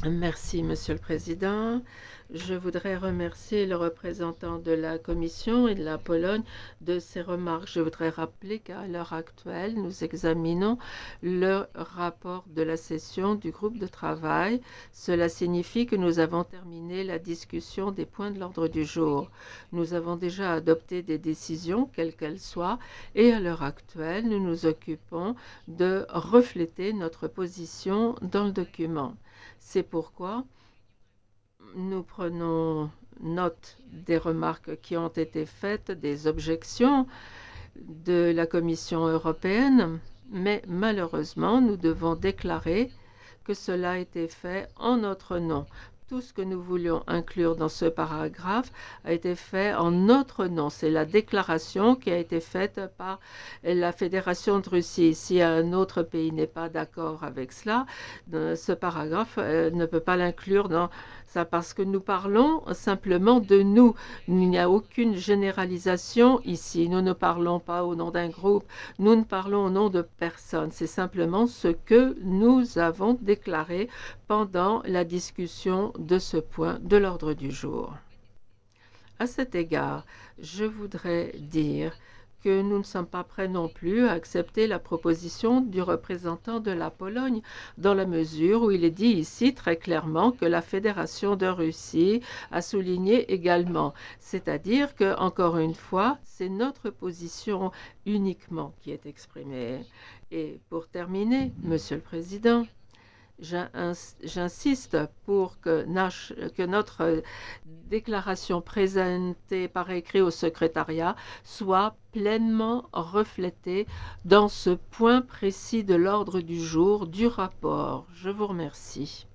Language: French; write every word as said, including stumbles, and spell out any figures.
Merci, Monsieur le Président. Je voudrais remercier le représentant de la Commission et de la Pologne de ses remarques. Je voudrais rappeler qu'à l'heure actuelle, nous examinons le rapport de la session du groupe de travail. Cela signifie que nous avons terminé la discussion des points de l'ordre du jour. Nous avons déjà adopté des décisions, quelles qu'elles soient, et à l'heure actuelle, nous nous occupons de refléter notre position dans le document. C'est pourquoi nous prenons note des remarques qui ont été faites, des objections de la Commission européenne, mais malheureusement, nous devons déclarer que cela a été fait en notre nom. Tout ce que nous voulions inclure dans ce paragraphe a été fait en notre nom. C'est la déclaration qui a été faite par la Fédération de Russie. Si un autre pays n'est pas d'accord avec cela, ce paragraphe euh, ne peut pas l'inclure dans ça parce que nous parlons simplement de nous. Il n'y a aucune généralisation ici. Nous ne parlons pas au nom d'un groupe. Nous ne parlons au nom de personne. C'est simplement ce que nous avons déclaré pendant la discussion de ce point de l'ordre du jour. À cet égard, je voudrais dire que nous ne sommes pas prêts non plus à accepter la proposition du représentant de la Pologne, dans la mesure où il est dit ici très clairement que la Fédération de Russie a souligné également. C'est-à-dire que, encore une fois, c'est notre position uniquement qui est exprimée. Et pour terminer, Monsieur le Président, j'insiste pour que, que notre déclaration présentée par écrit au secrétariat soit pleinement reflétée dans ce point précis de l'ordre du jour du rapport. Je vous remercie.